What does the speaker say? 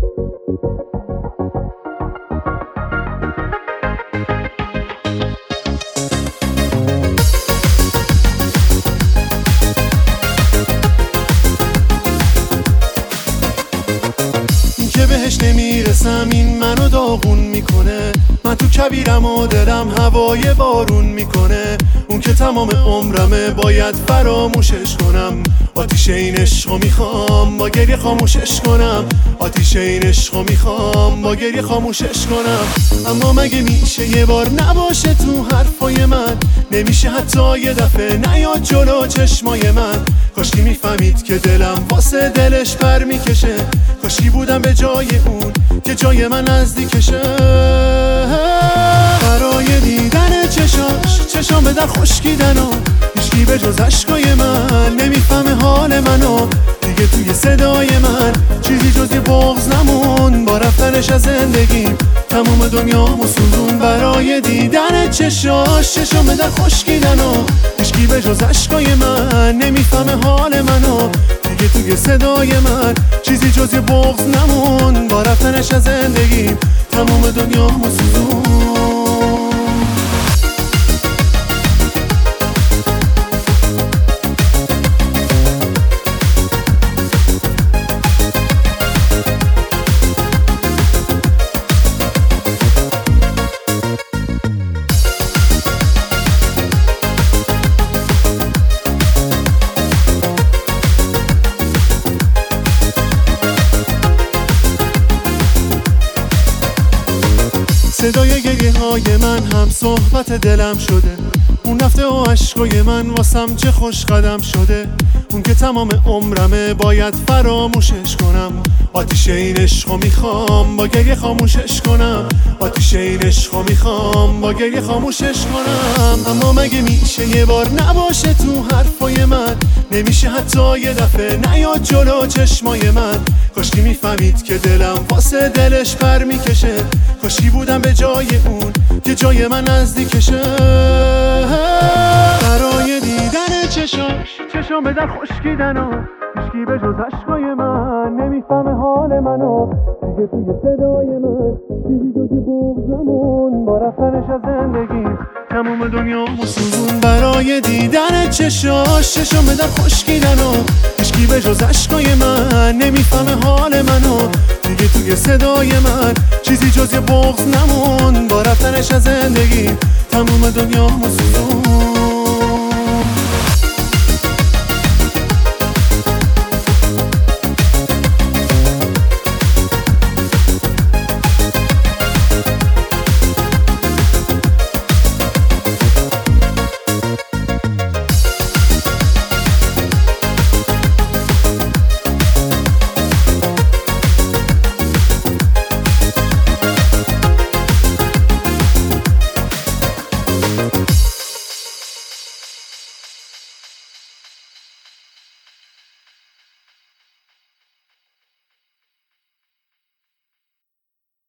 که بهش نمیرسم این منو داغون میکنه. من تو کبیرم و دلم هوای بارون میکنه. اون که تمام عمرمه باید فراموشش کنم. آتیش این عشقو میخوام با گریه خاموشش کنم. آتیش این عشقو میخوام با گریه خاموشش کنم. اما مگه میشه یه بار نباشه تو حرفای من؟ نمیشه حتی یه دفعه نیاد جلو چشمای من؟ کاشکی میفهمید که دلم واسه دلش پر میکشه. کاشکی بودم به جای اون که جای من نزدیکشه. برای دیدن چشام به در خشکیدن و هیچکی به جز عشقای من نمیفهمه حال منو. دیگه توی صدای من چیزی جز یه بغض نمون. با رفتنش از زندگیم تموم دنیامو سوزون. برای دیدن چشام به در خشکیدن و هیچکی به جز عشقای من نمیفهمه حال منو. دیگه توی صدای من چیزی جز یه بغض نمون. با رفتنش از زندگیم تموم دنیامو سوزون. صدای گریه های من هم صحبت دلم شده. اون رفته و عشقای من واسم چه خوش قدم شده. اون که تمام عمرمه باید فراموشش کنم. آتیش این عشقو میخوام با گریه خاموشش کنم. آتیش این عشقو میخوام با گریه خاموشش کنم. اما مگه میشه یه بار نباشه تو حرفای من؟ نمیشه حتی یه دفعه نیاد جلو چشمای من؟ کاشکی میفهمید که دلم واسه دلش پر میکشه. کاشکی بودم به جای اون که جای من نزدیکشه. برای دیدن چشام به در خشکیدن و هیچکی به جز عشقای من نمیفهمه حال منو. دیگه توی صدای من چیزی جز یه بغض نمون. با رفتنش از زندگیم تموم دنیامو سوزون. برای دیدن چشام به در خشکیدن و هیچکی به جز عشقای من نمیفهمه حال منو. دیگه توی صدای من چیزی جز یه بغض نمون. با رفتنش از زندگیم تموم دنیامو سوزون.